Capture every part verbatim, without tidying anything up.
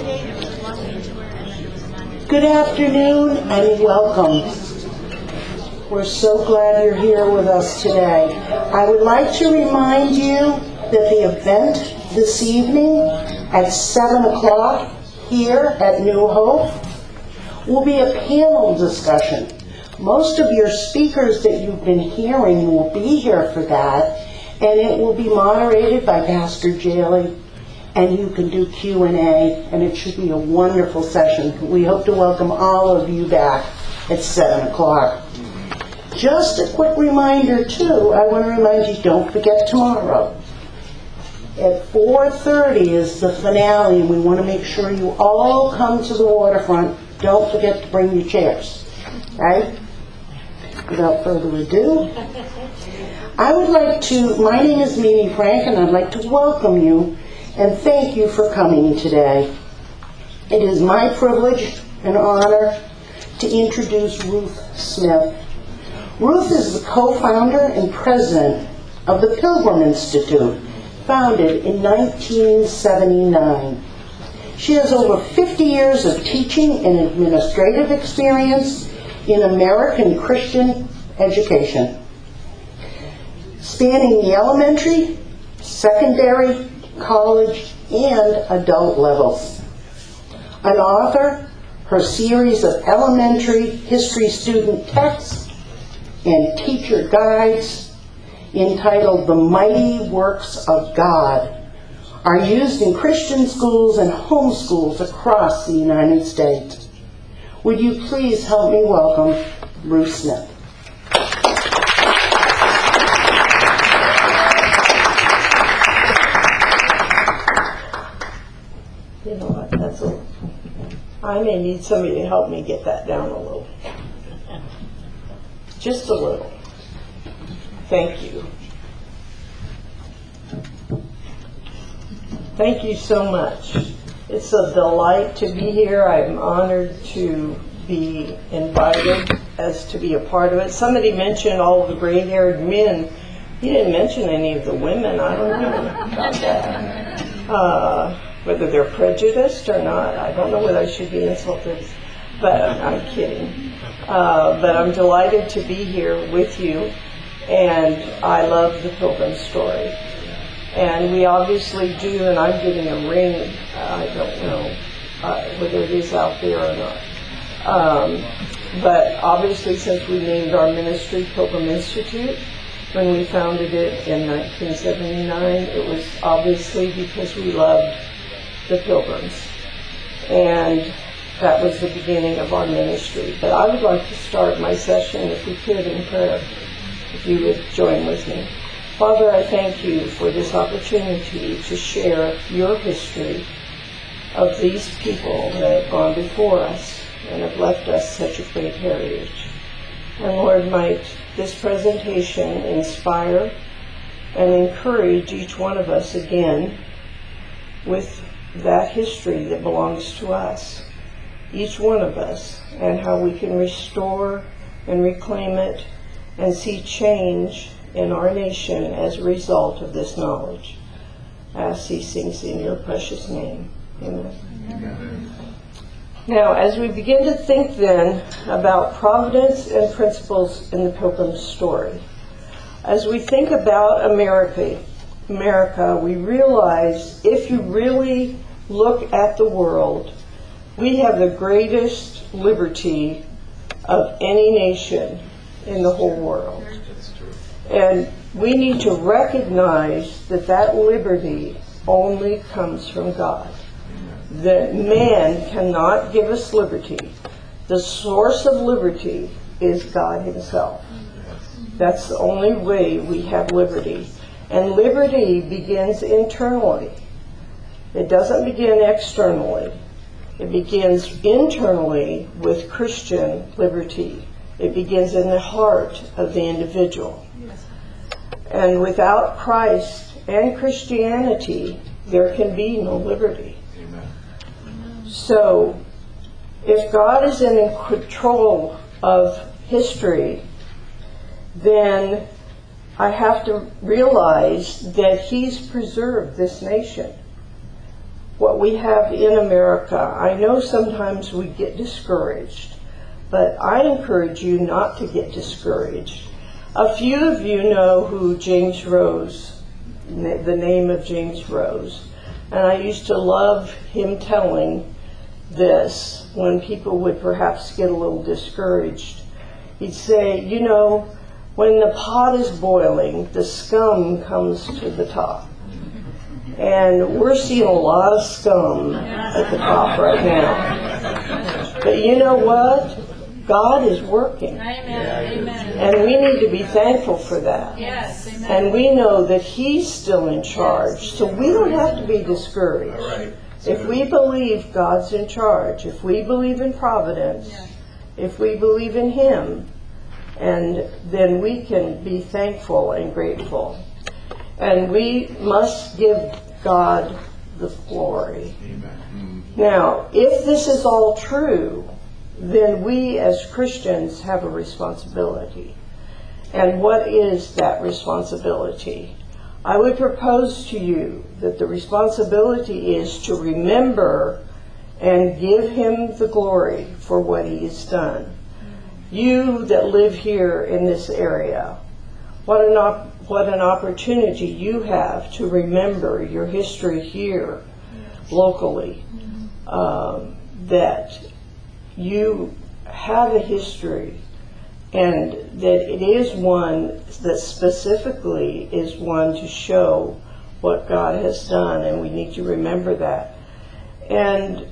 Good afternoon and welcome. We're so glad you're here with us today. I would like to remind you that the event this evening at seven o'clock here at New Hope will be a panel discussion. Most of your speakers that you've been hearing will be here for that, and it will be moderated by Pastor Jaley, and you can do Q and A, and it should be a wonderful session. We hope to welcome all of you back at seven o'clock. Just a quick reminder, too, I want to remind you, don't forget tomorrow. At four thirty is the finale, and we want to make sure you all come to the waterfront. Don't forget to bring your chairs, right? Without further ado, I would like to, my name is Mimi Frank, and I'd like to welcome you and thank you for coming today. It is my privilege and honor to introduce Ruth Smith. Ruth is the co-founder and president of the Pilgrim Institute, founded in nineteen seventy-nine. She has over fifty years of teaching and administrative experience in American Christian education, spanning the elementary, secondary, college, and adult levels. An author, her series of elementary history student texts and teacher guides entitled The Mighty Works of God are used in Christian schools and homeschools across the United States. Would you please help me welcome Ruth Smith. You know what, that's a, I may need somebody to help me get that down a little. Just a little. Thank you. Thank you so much. It's a delight to be here. I'm honored to be invited as to be a part of it. Somebody mentioned all the gray-haired men. He didn't mention any of the women. I don't know about that. Uh, whether they're prejudiced or not, I don't know whether I should be insulted, but I'm kidding. Uh, but I'm delighted to be here with you, and I love the Pilgrim story. And we obviously do, and I'm getting a ring, I don't know uh, whether it is out there or not. Um, but obviously, since we named our ministry Pilgrim Institute, when we founded it in nineteen seventy-nine, it was obviously because we loved the Pilgrims. And that was the beginning of our ministry. But I would like to start my session, if we could, in prayer, if you would join with me. Father, I thank you for this opportunity to share your history of these people that have gone before us and have left us such a great heritage. And Lord, might this presentation inspire and encourage each one of us again with that history that belongs to us, each one of us, and how we can restore and reclaim it and see change in our nation as a result of this knowledge. I ask these things in your precious name. Amen. Amen. Now, as we begin to think then about providence and principles in the Pilgrim story, as we think about America, America, we realize if you really look at the world, we have the greatest liberty of any nation in the whole world. And we need to recognize that that liberty only comes from God. That man cannot give us liberty. The source of liberty is God himself. That's the only way we have liberty. And liberty begins internally. It doesn't begin externally. It begins internally with Christian liberty. It begins in the heart of the individual. And without Christ and Christianity, there can be no liberty. Amen. So, if God is in control of history, then I have to realize that He's preserved this nation. what we have in America. I know sometimes we get discouraged, but I encourage you not to get discouraged. A few of you know who James Rose, the name of James Rose, and I used to love him telling this when people would perhaps get a little discouraged. He'd say, you know, when the pot is boiling, the scum comes to the top. And we're seeing a lot of scum at the top right now. But you know what? God is working. Amen. And we need to be thankful for that. Yes. Amen. And we know that He's still in charge. So we don't have to be discouraged. Right. If we believe God's in charge, if we believe in providence, Yeah. if we believe in Him, and then we can be thankful and grateful. And we must give God the glory. Amen. Now, if this is all true, then we as Christians have a responsibility. And what is that responsibility? I would propose to you that the responsibility is to remember and give Him the glory for what He has done. You that live here in this area, what an op- what an opportunity you have to remember your history here locally, um, that you have a history, and that it is one that specifically is one to show what God has done, and we need to remember that. And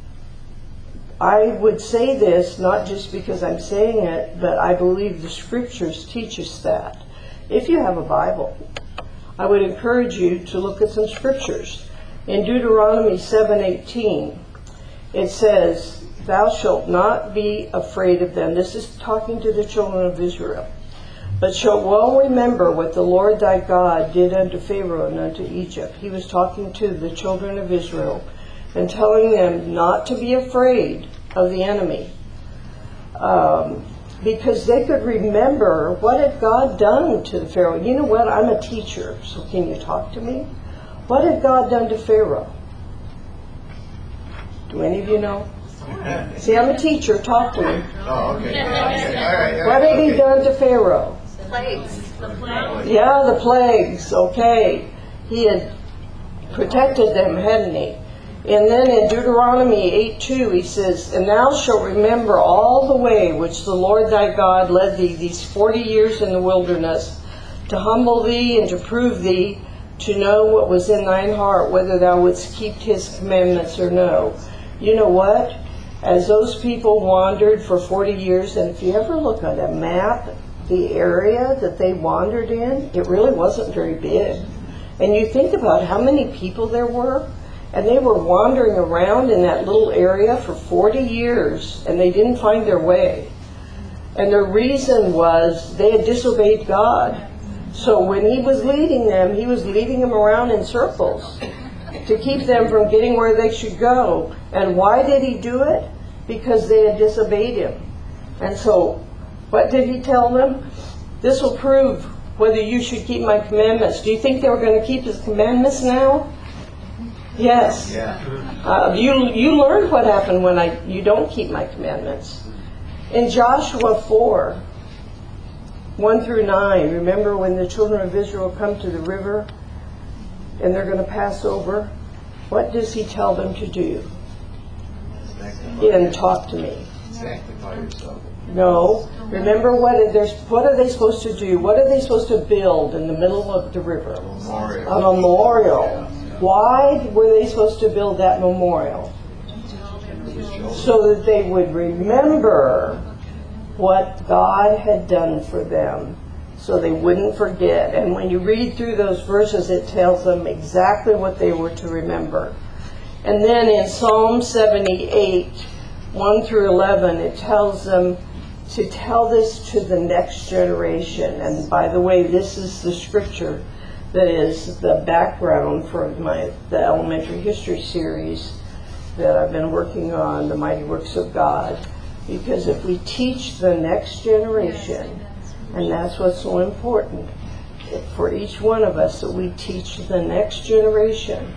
I would say this not just because I'm saying it, but I believe the scriptures teach us that. If you have a Bible, I would encourage you to look at some scriptures. In Deuteronomy seven eighteen, it says, "Thou shalt not be afraid of them." This is talking to the children of Israel. "But shalt well remember what the Lord thy God did unto Pharaoh and unto Egypt." He was talking to the children of Israel and telling them not to be afraid of the enemy. Um, because they could remember what had God done to the Pharaoh. You know what? I'm a teacher, so can you talk to me? What had God done to Pharaoh? Do any of you know? See, I'm a teacher. Talk to me. Oh, okay. Okay. All right. What had he Okay. done to Pharaoh? Plagues. The plagues. Yeah, the plagues. Okay. He had protected them, hadn't he? And then in Deuteronomy eight two, he says, "And thou shalt remember all the way which the Lord thy God led thee these forty years in the wilderness, to humble thee and to prove thee, to know what was in thine heart, whether thou wouldst keep his commandments or no." You know what? As those people wandered for forty years, and if you ever look at a map, the area that they wandered in, it really wasn't very big. And you think about how many people there were, and they were wandering around in that little area for forty years, and they didn't find their way. And the reason was they had disobeyed God. So when He was leading them, He was leading them around in circles to keep them from getting where they should go. And why did He do it? Because they had disobeyed Him. And so, what did He tell them? "This will prove whether you should keep my commandments." Do you think they were going to keep His commandments now? Yes. Yeah. Uh, you you learned what happened when I you don't keep my commandments. In Joshua four, one through nine, remember when the children of Israel come to the river and they're going to pass over? What does He tell them to do? He didn't talk to me. Sanctify yourself. No. Remember what are they, what are they supposed to do? What are they supposed to build in the middle of the river? Memorial. A memorial. Why were they supposed to build that memorial? So that they would remember what God had done for them, so they wouldn't forget. And when you read through those verses, it tells them exactly what they were to remember. And then in Psalm seventy-eight, one through eleven, it tells them to tell this to the next generation. And by the way, this is the scripture that is the background for my the elementary history series that I've been working on, The Mighty Works of God. Because if we teach the next generation, and that's what's so important for each one of us, that we teach the next generation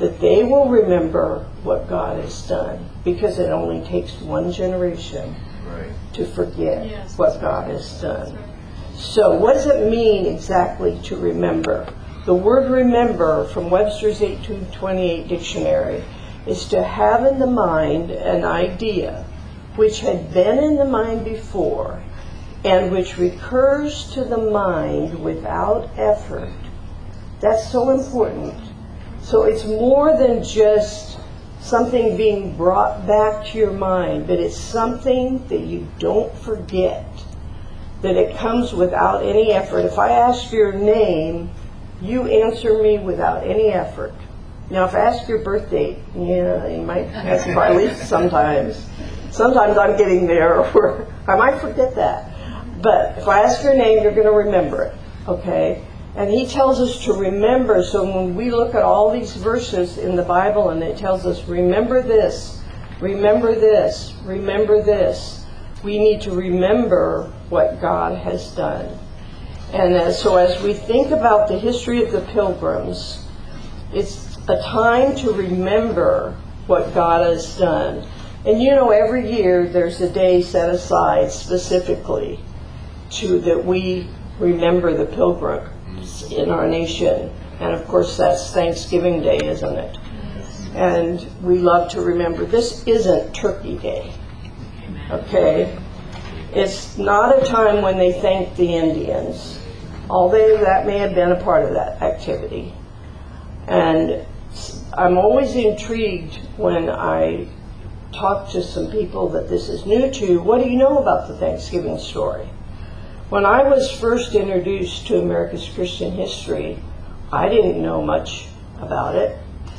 that they will remember what God has done, because it only takes one generation Right. to forget Yes, what that's God right. has done. That's right. So what does it mean exactly to remember? The word remember from Webster's eighteen twenty-eight dictionary is to have in the mind an idea which had been in the mind before and which recurs to the mind without effort. That's so important. So it's more than just something being brought back to your mind, but it's something that you don't forget, that it comes without any effort. If I ask your name, you answer me without any effort. Now, if I ask your birth date, yeah, you might ask probably sometimes. Sometimes I'm getting there, or I might forget that. But if I ask your name, you're going to remember it, okay? And he tells us to remember, so when we look at all these verses in the Bible and it tells us, remember this, remember this, remember this, we need to remember what God has done. And as, so as we think about the history of the Pilgrims, it's a time to remember what God has done. And you know, every year there's a day set aside specifically to that we remember the Pilgrims in our nation. And of course that's Thanksgiving Day, isn't it? And we love to remember. This isn't Turkey Day, okay? It's not a time when they thank the Indians, although that may have been a part of that activity. And I'm always intrigued when I talk to some people that this is new to. What do you know about the Thanksgiving story? When I was first introduced to America's Christian history, I didn't know much about it.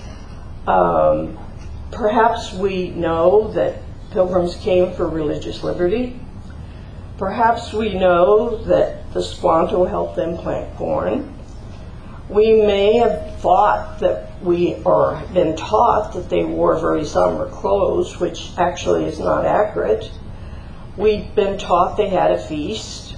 Um, perhaps we know that Pilgrims came for religious liberty. Perhaps we know that the Squanto helped them plant corn. We may have thought that we, or been taught that they wore very somber clothes, which actually is not accurate. We've been taught they had a feast.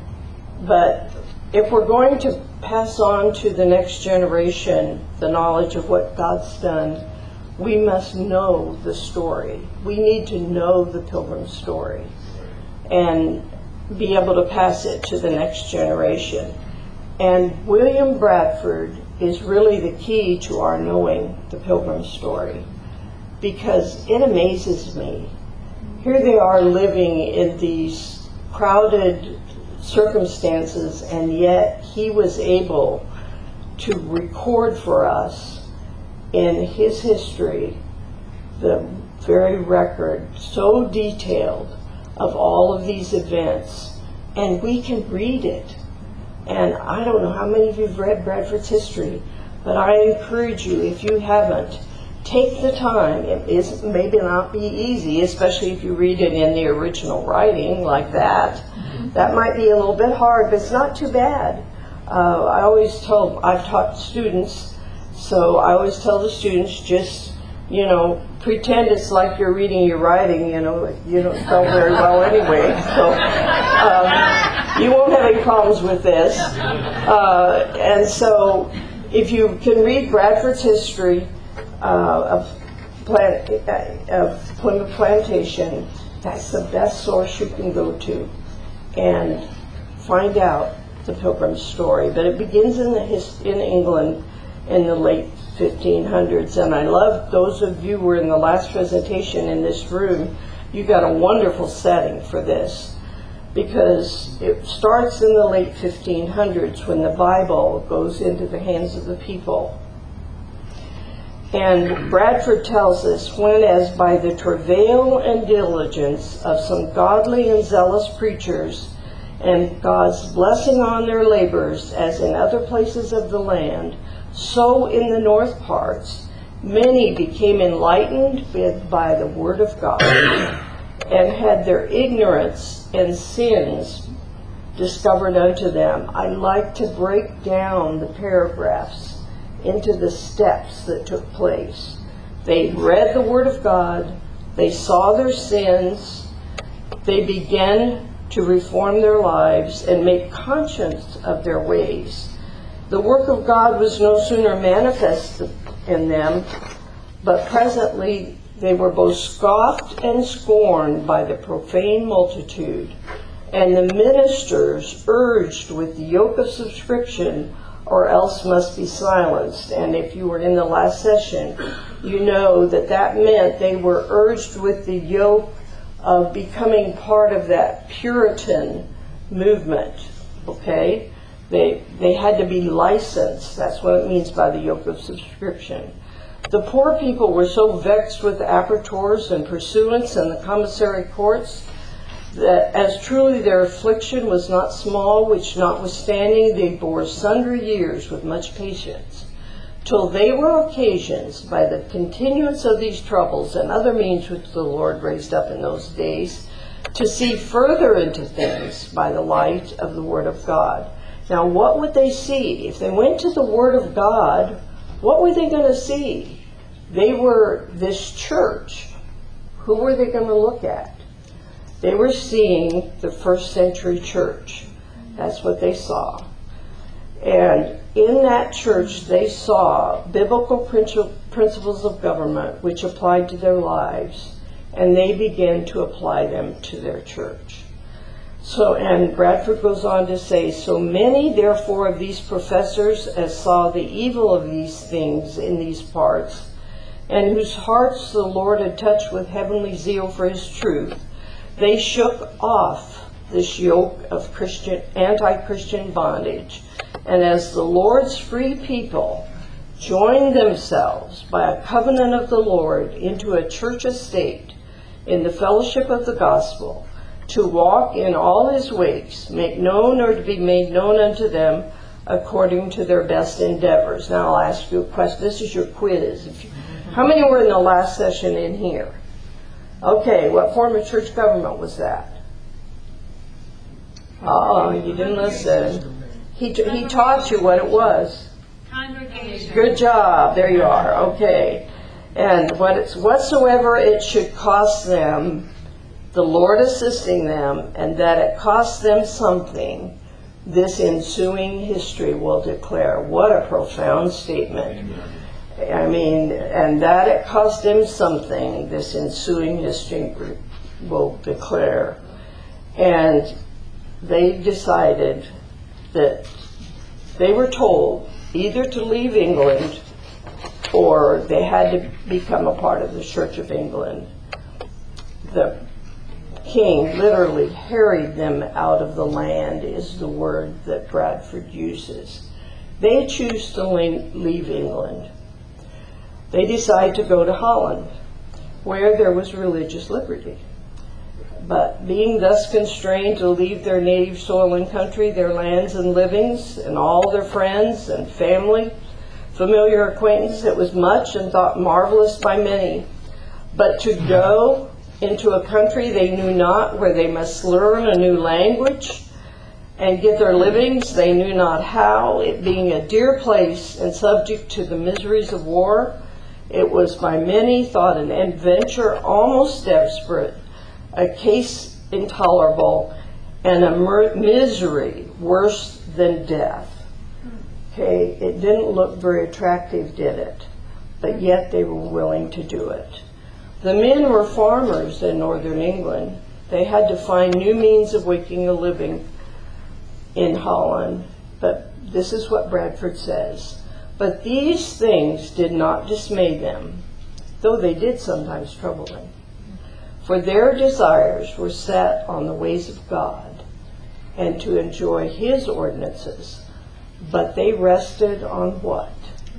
But if we're going to pass on to the next generation the knowledge of what God's done, we must know the story. We need to know the Pilgrim story and be able to pass it to the next generation. And William Bradford is really the key to our knowing the Pilgrim story, because it amazes me. Here they are living in these crowded circumstances, and yet he was able to record for us in his history the very record, so detailed, of all of these events, and we can read it. And I don't know how many of you have read Bradford's history, but I encourage you, if you haven't, take the time. It is maybe not be easy, especially if you read it in the original writing like that. That might be a little bit hard, but it's not too bad. Uh, I always tell, I've taught students, so I always tell the students, just, you know, pretend it's like you're reading your writing, you know, you don't spell very well anyway, so um, you won't have any problems with this. Uh, and so if you can read Bradford's history uh, of, plant, uh, of Plymouth Plantation, that's the best source you can go to and find out the Pilgrim story. But it begins in the his, in England in the late fifteen hundreds, and I love those of you who were in the last presentation in this room. You got a wonderful setting for this, because it starts in the late fifteen hundreds when the Bible goes into the hands of the people. And Bradford tells us, when as by the travail and diligence of some godly and zealous preachers, and God's blessing on their labors, as in other places of the land, so in the north parts, many became enlightened by the word of God, and had their ignorance and sins discovered unto them. I like to break down the paragraphs into the steps that took place. They read the word of God, they saw their sins, they began to reform their lives and make conscience of their ways. The work of God was no sooner manifested in them, but presently they were both scoffed and scorned by the profane multitude, and the ministers urged with the yoke of subscription, or else must be silenced. And if you were in the last session, you know that that meant they were urged with the yoke of becoming part of that Puritan movement, okay? They, they had to be licensed. That's what it means by the yoke of subscription. The poor people were so vexed with the approbators and pursuants and the commissary courts that as truly their affliction was not small, which notwithstanding they bore sundry years with much patience, till they were occasions by the continuance of these troubles and other means which the Lord raised up in those days, to see further into things by the light of the Word of God. Now, what would they see? If they went to the Word of God, what were they going to see? They were this church. Who were they going to look at? They were seeing the first century church. That's what they saw. And in that church, they saw biblical principles of government which applied to their lives, and they began to apply them to their church. So, and Bradford goes on to say, so many, therefore, of these professors as saw the evil of these things in these parts, and whose hearts the Lord had touched with heavenly zeal for his truth, they shook off this yoke of Christian, anti-Christian bondage, and as the Lord's free people joined themselves by a covenant of the Lord into a church estate in the fellowship of the gospel, to walk in all his ways, make known or to be made known unto them according to their best endeavors. Now I'll ask you a question. This is your quiz. If you, how many were in the last session in here? Okay, what form of church government was that? Oh, you didn't listen. He, he taught you what it was. Congregation. Good job. There you are. Okay. And what it's whatsoever it should cost them, the Lord assisting them, and that it costs them something, this ensuing history will declare. What a profound statement. I mean, and that it cost them something, this ensuing history will declare. And they decided that they were told either to leave England or they had to become a part of the Church of England. The king literally harried them out of the land, is the word that Bradford uses. They choose to leave England. They decide to go to Holland, where there was religious liberty. But being thus constrained to leave their native soil and country, their lands and livings, and all their friends and family, familiar acquaintance, it was much and thought marvelous by many. But to go into a country they knew not, where they must learn a new language and get their livings, they knew not how, it being a dear place and subject to the miseries of war, it was by many thought an adventure almost desperate, a case intolerable, and a mer- misery worse than death. Okay, it didn't look very attractive, did it? But yet they were willing to do it. The men were farmers in northern England. They had to find new means of making a living in Holland. But this is what Bradford says. But these things did not dismay them, though they did sometimes trouble them. For their desires were set on the ways of God and to enjoy his ordinances. But they rested on what?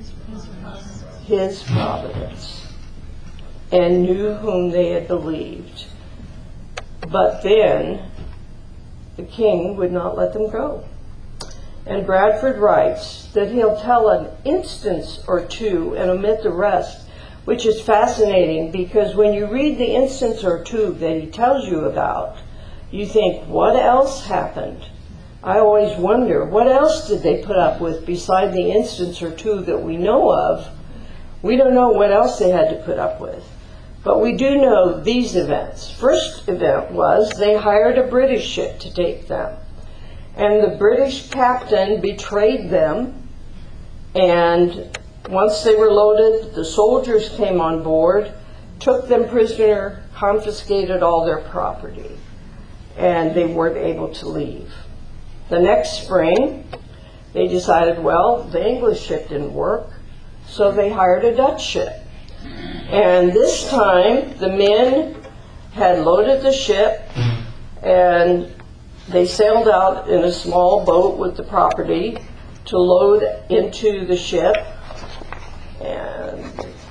His providence, and knew whom they had believed. But then the king would not let them go. And Bradford writes that he'll tell an instance or two and omit the rest, which is fascinating, because when you read the instance or two that he tells you about, you think, what else happened? I always wonder, what else did they put up with beside the instance or two that we know of? We don't know what else they had to put up with. But we do know these events. First event was they hired a British ship to take them. And the British captain betrayed them and once they were loaded, the soldiers came on board, took them prisoner, confiscated all their property, and they weren't able to leave. The next spring, they decided, well, the English ship didn't work, so they hired a Dutch ship. And this time, the men had loaded the ship, and they sailed out in a small boat with the property to load into the ship. And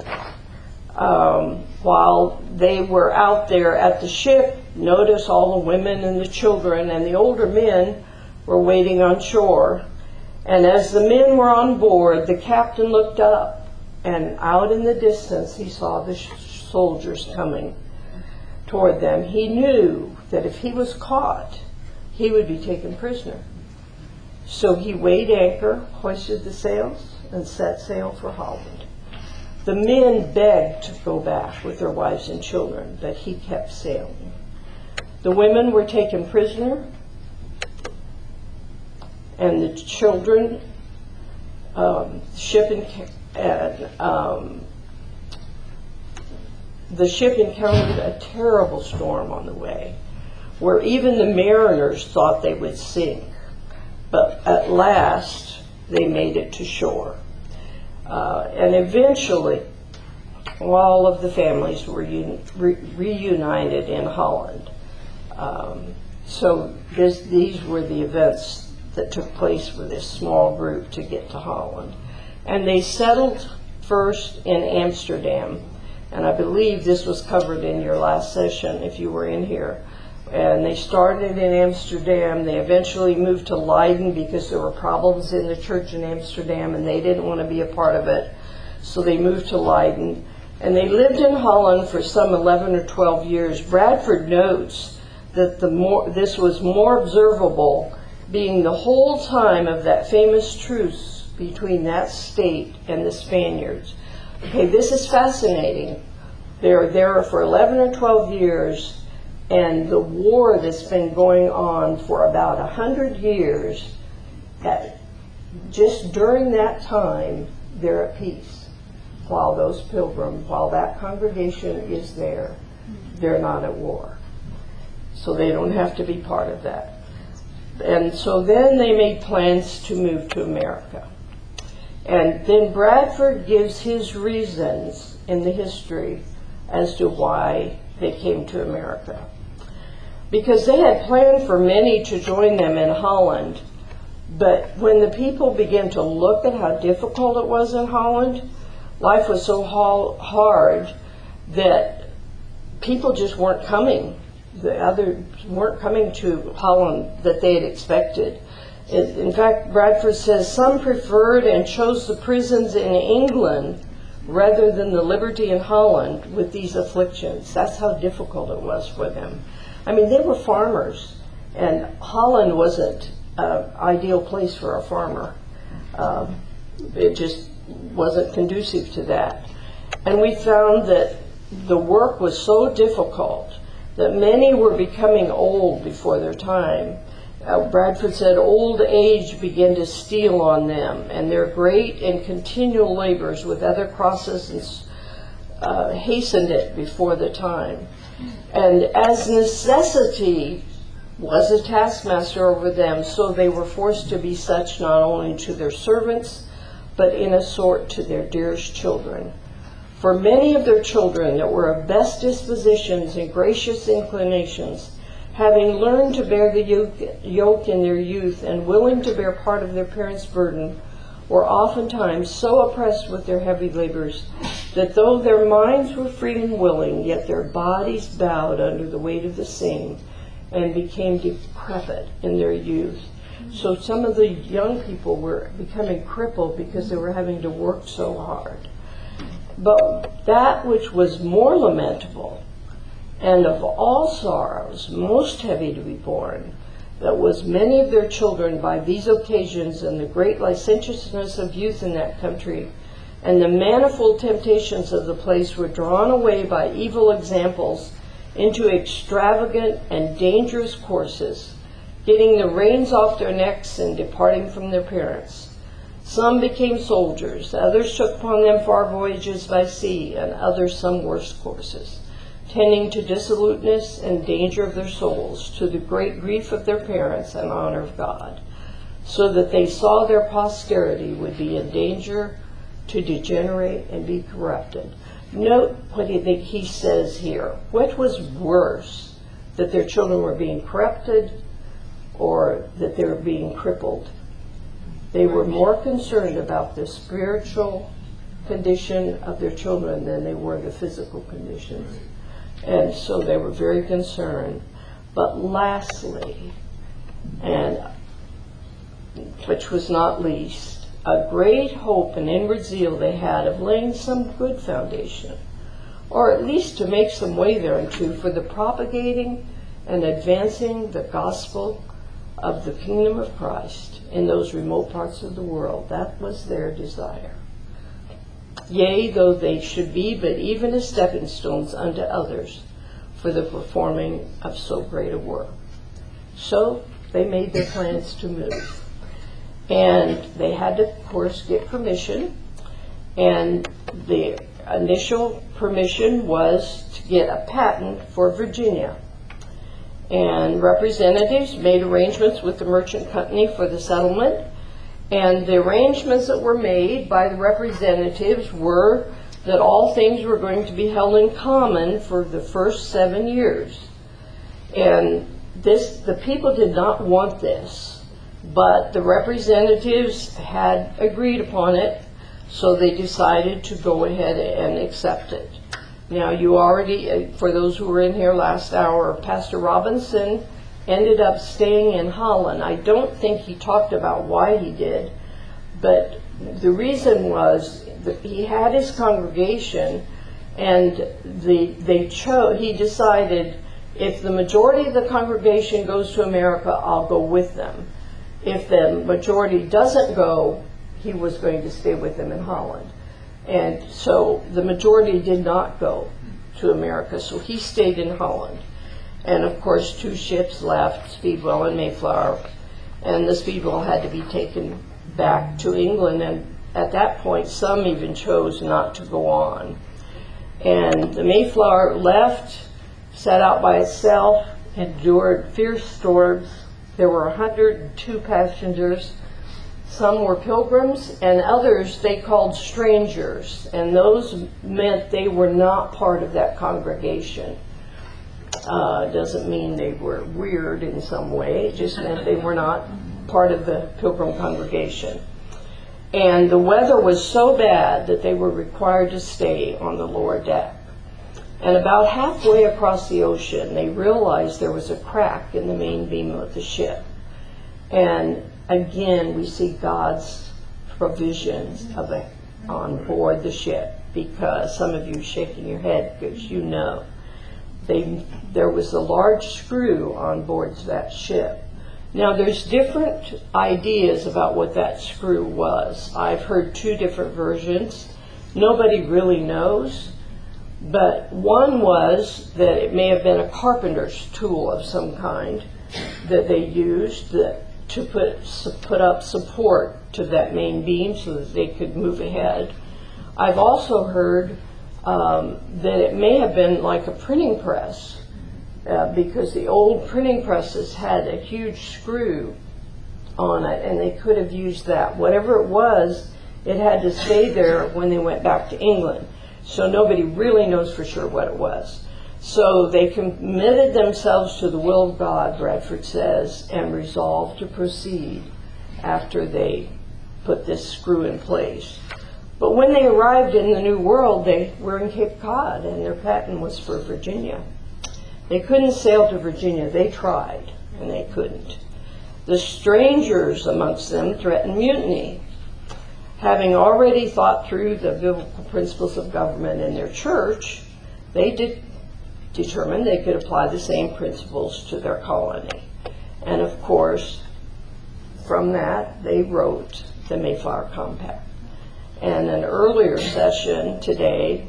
um, while they were out there at the ship, notice all the women and the children and the older men were waiting on shore. And as the men were on board, the captain looked up, and out in the distance he saw the sh- soldiers coming toward them. He knew that if he was caught, he would be taken prisoner. So he weighed anchor, hoisted the sails, and set sail for Holland. The men begged to go back with their wives and children, but he kept sailing. The women were taken prisoner, and the children, um, ship and, and um, the ship encountered a terrible storm on the way, where even the mariners thought they would sink. But at last, they made it to shore. Uh, and eventually, all of the families were un- re- reunited in Holland. Um, so this, these were the events that took place for this small group to get to Holland. And they settled first in Amsterdam. And I believe this was covered in your last session if you were in here. And they started in Amsterdam. They eventually moved to Leiden because there were problems in the church in Amsterdam and they didn't want to be a part of it. So they moved to Leiden. And they lived in Holland for some eleven or twelve years. Bradford notes that the more, this was more observable, being the whole time of that famous truce between that state and the Spaniards. Okay, this is fascinating. They're there for eleven or twelve years, and the war that's been going on for about one hundred years, at, just during that time, they're at peace. While those pilgrims, while that congregation is there, they're not at war. So they don't have to be part of that. And so then they made plans to move to America. And then Bradford gives his reasons in the history as to why they came to America. Because they had planned for many to join them in Holland, but when the people began to look at how difficult it was in Holland, life was so hard that people just weren't coming. The others weren't coming to Holland that they had expected. In fact, Bradford says some preferred and chose the prisons in England rather than the liberty in Holland with these afflictions. That's how difficult it was for them. I mean, they were farmers, and Holland wasn't an ideal place for a farmer. Um, it just wasn't conducive to that. And we found that the work was so difficult that many were becoming old before their time. Uh, Bradford said old age began to steal on them, and their great and continual labors with other crosses uh, hastened it before the time. And as necessity was a taskmaster over them, so they were forced to be such not only to their servants, but in a sort to their dearest children. For many of their children that were of best dispositions and gracious inclinations, having learned to bear the yoke in their youth and willing to bear part of their parents' burden, were oftentimes so oppressed with their heavy labors that though their minds were free and willing, yet their bodies bowed under the weight of the same and became decrepit in their youth. So some of the young people were becoming crippled because they were having to work so hard. But that which was more lamentable, and of all sorrows most heavy to be borne, that was many of their children by these occasions and the great licentiousness of youth in that country, and the manifold temptations of the place were drawn away by evil examples into extravagant and dangerous courses, getting the reins off their necks and departing from their parents. Some became soldiers, others took upon them far voyages by sea, and others some worse courses, tending to dissoluteness and danger of their souls, to the great grief of their parents and honor of God, so that they saw their posterity would be in danger to degenerate and be corrupted. Note what he, he says here. What was worse, that their children were being corrupted or that they were being crippled? They were more concerned about the spiritual condition of their children than they were the physical conditions. And so they were very concerned. But lastly, and which was not least, a great hope and inward zeal they had of laying some good foundation, or at least to make some way thereunto for the propagating and advancing the gospel of the kingdom of Christ in those remote parts of the world. That was their desire. Yea, though they should be but even as stepping stones unto others for the performing of so great a work. So they made their plans to move. And they had to, of course, get permission. And the initial permission was to get a patent for Virginia. And representatives made arrangements with the merchant company for the settlement. And the arrangements that were made by the representatives were that all things were going to be held in common for the first seven years. And this, the people did not want this. But the representatives had agreed upon it, so they decided to go ahead and accept it. Now, you already, for those who were in here last hour, Pastor Robinson ended up staying in Holland. I don't think he talked about why he did, but the reason was that he had his congregation, and the, they chose, he decided, if the majority of the congregation goes to America, I'll go with them. If the majority doesn't go, he was going to stay with them in Holland. And so the majority did not go to America, so he stayed in Holland. And of course, two ships left, Speedwell and Mayflower, and the Speedwell had to be taken back to England, and at that point, some even chose not to go on. And the Mayflower left, set out by itself, endured fierce storms. There were one hundred two passengers. Some were pilgrims, and others they called strangers, and those meant they were not part of that congregation. Uh, doesn't mean they were weird in some way. It just meant they were not part of the pilgrim congregation. And the weather was so bad that they were required to stay on the lower deck. And about halfway across the ocean, they realized there was a crack in the main beam of the ship. And again, we see God's provisions of it on board the ship, because some of you shaking your head because you know. They, there was a large screw on board that ship. Now, there's different ideas about what that screw was. I've heard two different versions. Nobody really knows. But one was that it may have been a carpenter's tool of some kind that they used that, to put put up support to that main beam so that they could move ahead. I've also heard um, that it may have been like a printing press, uh, because the old printing presses had a huge screw on it, and they could have used that. Whatever it was, it had to stay there when they went back to England. So nobody really knows for sure what it was. So they committed themselves to the will of God, Bradford says, and resolved to proceed after they put this screw in place. But when they arrived in the New World, they were in Cape Cod, and their patent was for Virginia. They couldn't sail to Virginia. They tried, and they couldn't. The strangers amongst them threatened mutiny. Having already thought through the biblical principles of government in their church, they did determined they could apply the same principles to their colony. And of course, from that, they wrote the Mayflower Compact. And an earlier session today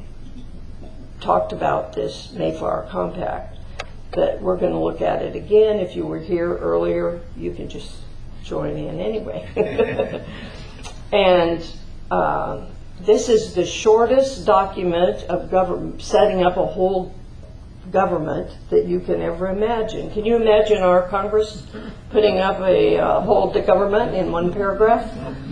talked about this Mayflower Compact, but we're going to look at it again. If you were here earlier, you can just join in anyway. And uh, this is the shortest document of government, setting up a whole government that you can ever imagine. Can you imagine our Congress putting up a uh, whole government in one paragraph?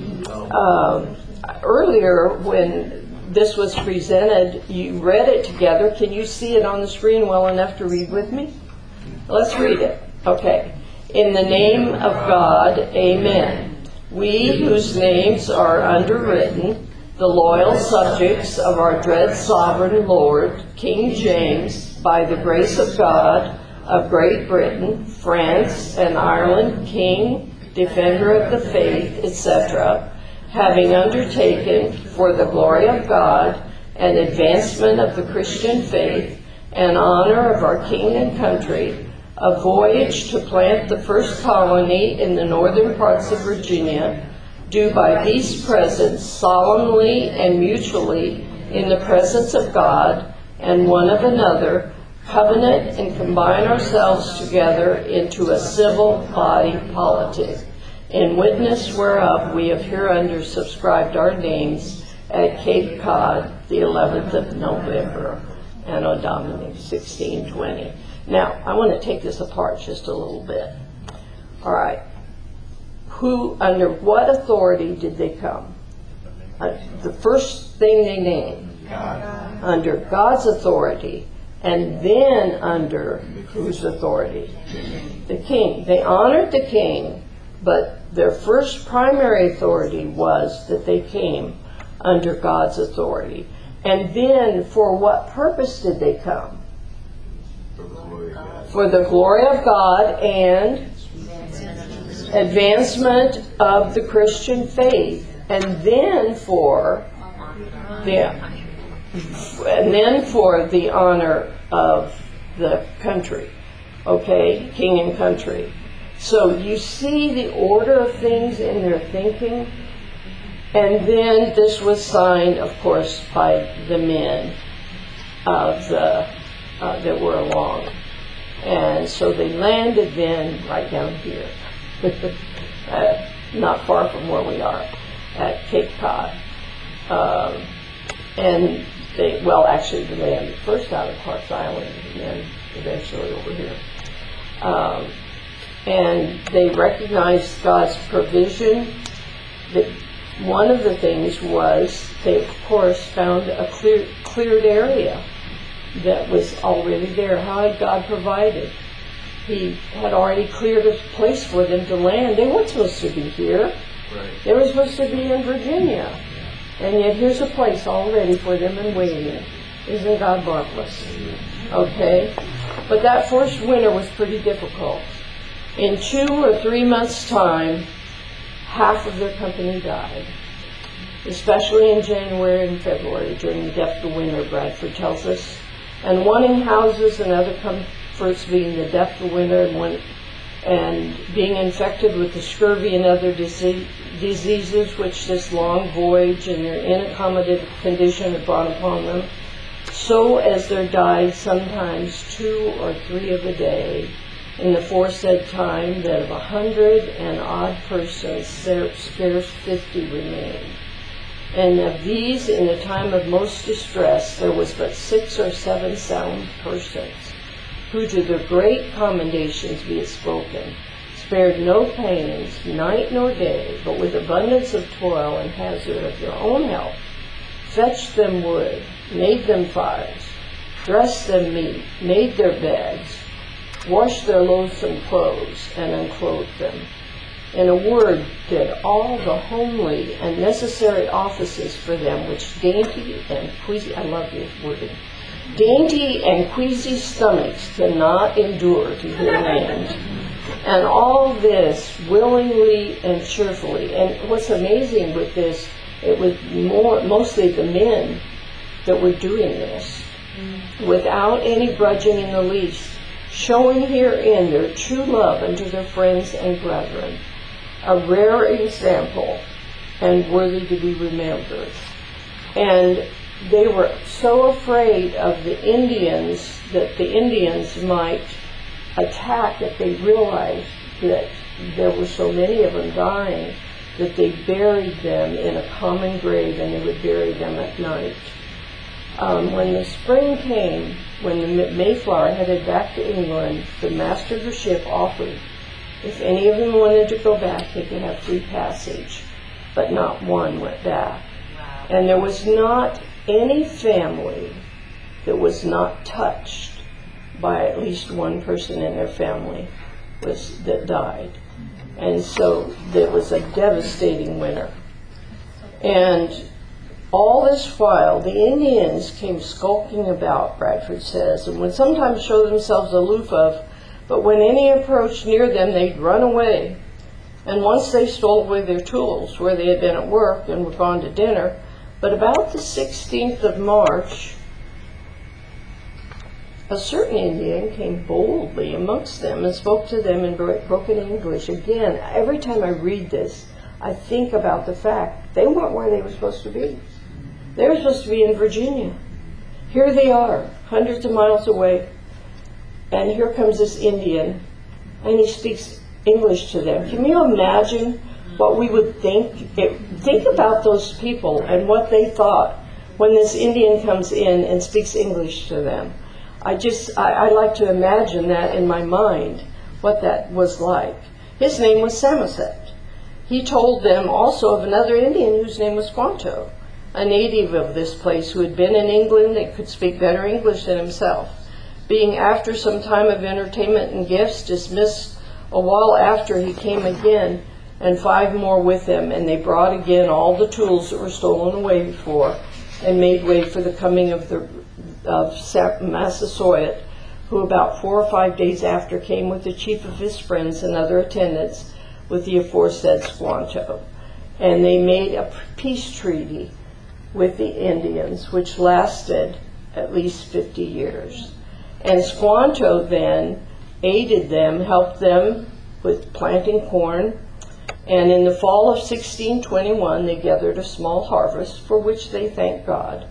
Um, earlier, when this was presented, you read it together. Can you see it on the screen well enough to read with me? Let's read it. Okay. In the name of God, amen. We whose names are underwritten, the loyal subjects of our dread sovereign Lord, King James, by the grace of God, of Great Britain, France, and Ireland, King, Defender of the Faith, et cetera, having undertaken for the glory of God and advancement of the Christian faith and honor of our King and country, a voyage to plant the first colony in the northern parts of Virginia, do by these presents solemnly and mutually in the presence of God and one of another, covenant and combine ourselves together into a civil body politic, in witness whereof we have hereunder subscribed our names at Cape Cod, the eleventh of November, Anno Domini sixteen twenty. Now, I want to take this apart just a little bit. All right. Who, under what authority did they come? Uh, the first thing they named, God. Under God's authority, and then under whose authority? The king. They honored the king, but their first primary authority was that they came under God's authority. And then, for what purpose did they come? For the glory of God. For the glory of God and advancement of the Christian faith, and then for the and then for the honor of the country. Okay, king and country. So you see the order of things in their thinking. And then this was signed, of course, by the men of the uh, that were along. And so they landed then right down here, uh, not far from where we are, at Cape Cod. Um, and they, well, actually, they landed first out of Parks Island and then eventually over here. Um, and they recognized God's provision. That one of the things was they, of course, found a clear, cleared area that was already there. How had God provided? He had already cleared a place for them to land. They weren't supposed to be here. Right. They were supposed to be in Virginia. And yet here's a place all ready for them and waiting. Isn't God marvelous? Okay? But that first winter was pretty difficult. In two or three months' time, half of their company died, especially in January and February during the depth of winter, Bradford tells us. And wanting houses and other comforts being the depth of winter and, when, and being infected with the scurvy and other disease, diseases which this long voyage and their inaccommodated condition had brought upon them, so as there died sometimes two or three of a day, in the foresaid time that of a hundred and odd persons scarce fifty remained. And of these, in the time of most distress, there was but six or seven sound persons, who to their great commendations be it spoken, spared no pains, night nor day, but with abundance of toil and hazard of their own health, fetched them wood, made them fires, dressed them meat, made their beds, washed their loathsome clothes, and unclothed them. In a word, did all the homely and necessary offices for them which dainty and queasy, I love this wording, dainty and queasy stomachs cannot endure to hear named. And all this willingly and cheerfully. And what's amazing with this, it was more mostly the men that were doing this, without any grudging in the least, showing herein their true love unto their friends and brethren, a rare example and worthy to be remembered. And they were so afraid of the Indians that the Indians might attack if they realized that there were so many of them dying, that they buried them in a common grave, and they would bury them at night. Um, when the spring came, when the Mayflower headed back to England, the master of the ship offered, if any of them wanted to go back, they could have free passage, but not one went back. And there was not any family that was not touched by at least one person in their family was that died. And so it was a devastating winter. And all this while, the Indians came skulking about, Bradford says, and would sometimes show themselves aloof of, but when any approached near them, they'd run away. And once they stole away their tools, where they had been at work and were gone to dinner. But about the sixteenth of March, a certain Indian came boldly amongst them and spoke to them in bro- broken English. Again, every time I read this, I think about the fact they weren't where they were supposed to be. They were supposed to be in Virginia. Here they are, hundreds of miles away, and here comes this Indian, and he speaks English to them. Can you imagine what we would think? It, think about those people and what they thought when this Indian comes in and speaks English to them. I just, I, I like to imagine that in my mind, what that was like. His name was Samoset. He told them also of another Indian whose name was Squanto, a native of this place who had been in England and could speak better English than himself. Being after some time of entertainment and gifts, dismissed a while after, he came again, and five more with him, and they brought again all the tools that were stolen away before, and made way for the coming of the of Massasoit, who about four or five days after came with the chief of his friends and other attendants with the aforesaid Squanto. And they made a peace treaty with the Indians, which lasted at least fifty years. And Squanto then aided them, helped them with planting corn, and in the fall of sixteen twenty-one they gathered a small harvest, for which they thanked God.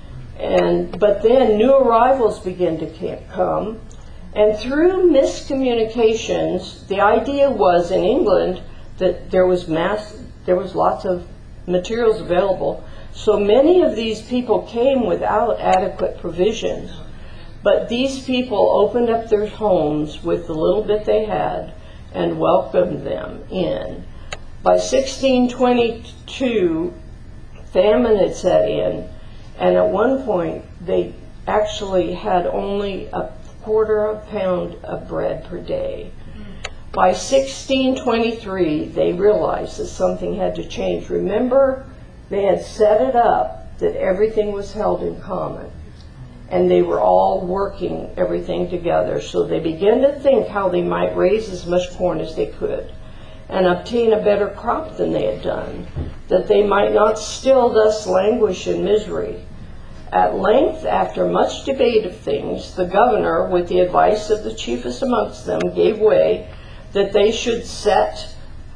And but then new arrivals began to come, and through miscommunications, the idea was in England that there was mass, there was lots of materials available, so many of these people came without adequate provisions. But these people opened up their homes with the little bit they had and welcomed them in. By sixteen twenty-two, famine had set in, and at one point they actually had only a quarter of a pound of bread per day. By sixteen twenty-three, they realized that something had to change. Remember, they had set it up that everything was held in common, and they were all working everything together. So they began to think how they might raise as much corn as they could and obtain a better crop than they had done, that they might not still thus languish in misery. At length, after much debate of things, the governor, with the advice of the chiefest amongst them, gave way that they should set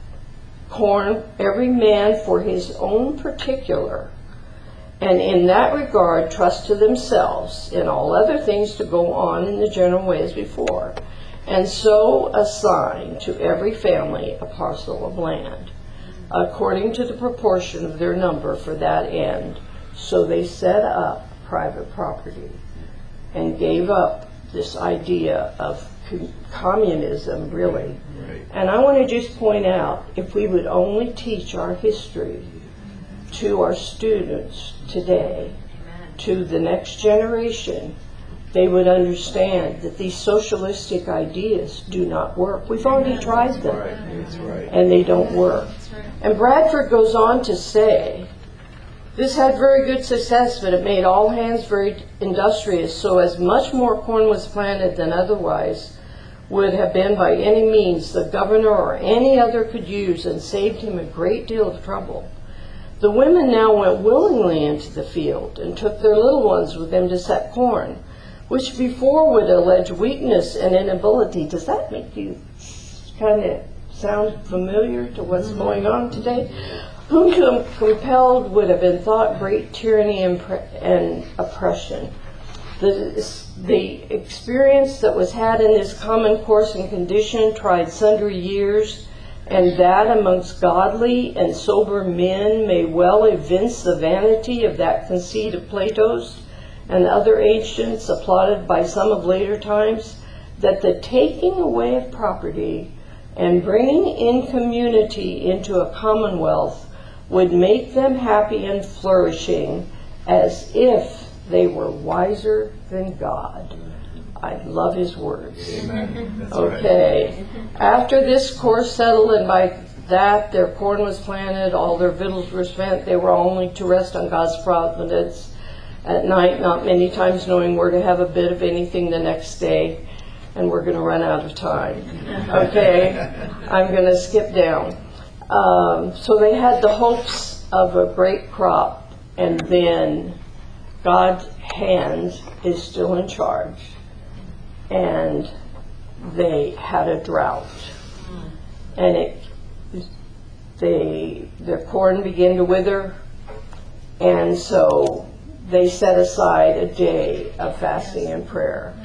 corn, every man for his own particular, and in that regard trust to themselves, in all other things to go on in the general way as before, and so assign to every family a parcel of land, according to the proportion of their number for that end. So they set up private property and gave up this idea of communism, really. Right. And I want to just point out, if we would only teach our history to our students today, to the next generation, they would understand that these socialistic ideas do not work. We've already tried them, Right. That's right. and they don't work. And Bradford goes on to say, this had very good success, but it made all hands very industrious, so as much more corn was planted than otherwise would have been by any means the governor or any other could use, and saved him a great deal of trouble. The women now went willingly into the field and took their little ones with them to set corn, which before would allege weakness and inability. Does that make you kind of sound familiar to what's going on today? Whom to have compelled would have been thought great tyranny and, pre- and oppression. The, the experience that was had in this common course and condition, tried sundry years, and that amongst godly and sober men may well evince the vanity of that conceit of Plato's and other ancients, applauded by some of later times, that the taking away of property and bringing in community into a commonwealth would make them happy and flourishing, as if they were wiser than God. I love his words. Amen. That's Okay. right. After this course settled, and by that their corn was planted, all their victuals were spent, they were only to rest on God's providence at night, not many times knowing where to have a bit of anything the next day. And we're going to run out of time. Okay, I'm going to skip down. Um, so they had the hopes of a great crop, and then God's hand is still in charge, and they had a drought, and it they their corn began to wither, and so they set aside a day of fasting and prayer.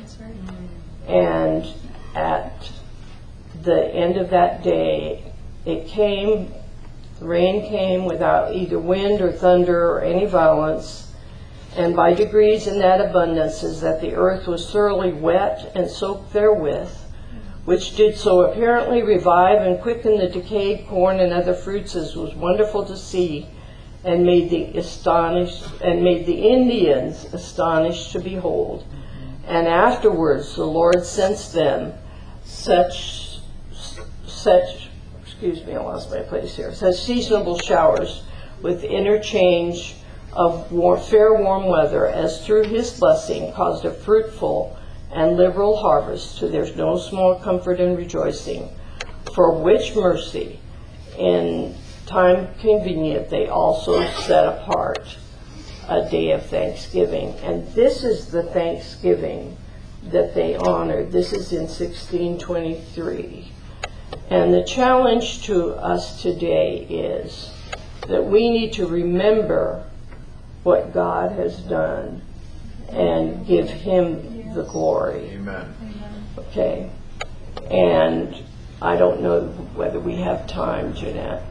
And at the end of that day, it came, the rain came without either wind or thunder or any violence, and by degrees in that abundance is that the earth was thoroughly wet and soaked therewith, which did so apparently revive and quicken the decayed corn and other fruits, as was wonderful to see, and made the astonished and made the Indians astonished to behold. And afterwards the Lord sent them such, such, excuse me, I lost my place here, such seasonable showers with interchange of warm, fair warm weather, as through his blessing caused a fruitful and liberal harvest, to there's no small comfort and rejoicing, for which mercy in time convenient they also set apart a day of thanksgiving. And this is the Thanksgiving that they honored. This is in sixteen twenty-three. And the challenge to us today is that we need to remember what God has done and give him the glory. Amen. Okay? And I don't know whether we have time, Jeanette.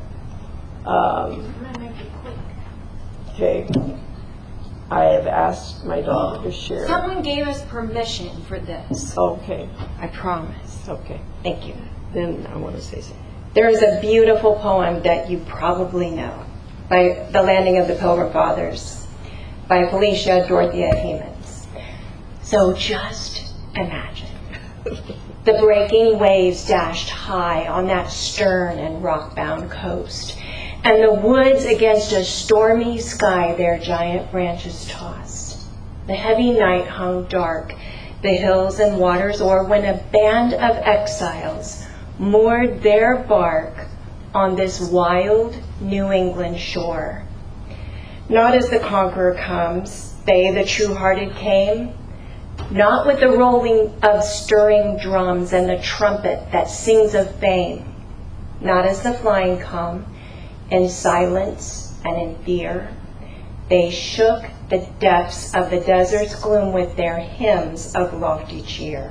Um, okay. I have asked my daughter to share. Someone gave us permission for this. Okay. I promise. Okay. Thank you. Then I want to say something. There is a beautiful poem that you probably know by The Landing of the Pilgrim Fathers by Felicia Dorothea Hemans. So just imagine. The breaking waves dashed high on that stern and rock-bound coast, and the woods against a stormy sky their giant branches tossed. The heavy night hung dark, the hills and waters o'er, when a band of exiles moored their bark on this wild New England shore. Not as the conqueror comes, they, the true-hearted, came, not with the rolling of stirring drums and the trumpet that sings of fame, not as the flying come, in silence and in fear. They shook the depths of the desert's gloom with their hymns of lofty cheer.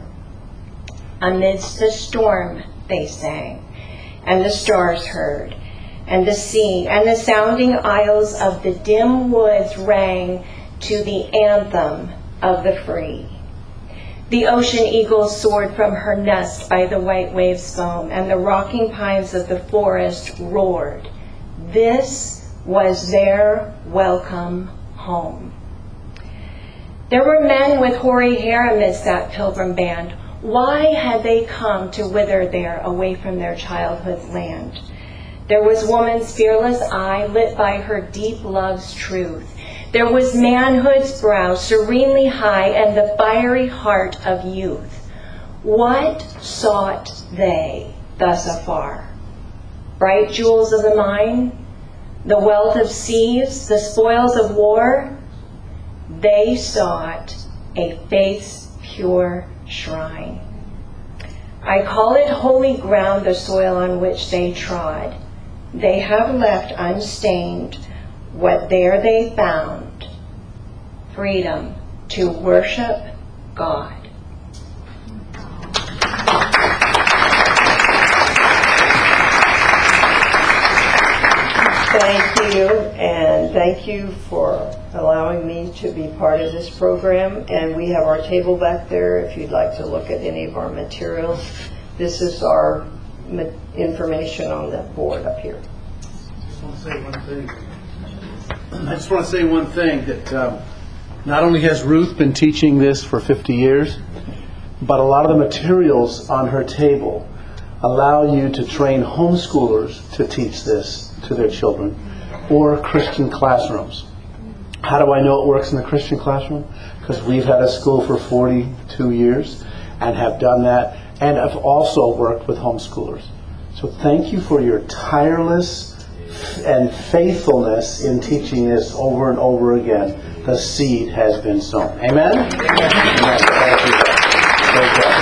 Amidst the storm they sang, and the stars heard, and the sea and the sounding aisles of the dim woods rang to the anthem of the free. The ocean eagle soared from her nest by the white waves' foam, and the rocking pines of the forest roared. This was their welcome home. There were men with hoary hair amidst that pilgrim band. Why had they come to wither there away from their childhood's land? There was woman's fearless eye lit by her deep love's truth. There was manhood's brow serenely high and the fiery heart of youth. What sought they thus afar? Bright jewels of the mine, the wealth of seas, the spoils of war? They sought a faith's pure shrine. I call it holy ground, the soil on which they trod. They have left unstained what there they found, freedom to worship God. Thank you, and thank you for allowing me to be part of this program. And we have our table back there if you'd like to look at any of our materials. This is our ma- information on the board up here. I just want to say one thing. I just want to say one thing, that um, not only has Ruth been teaching this for fifty years, but a lot of the materials on her table allow you to train homeschoolers to teach this to their children, or Christian classrooms. How do I know it works in the Christian classroom? Because we've had a school for forty-two years and have done that, and have also worked with homeschoolers. So thank you for your tireless and faithfulness in teaching this over and over again. The seed has been sown. Amen? Amen. Thank you. Praise God.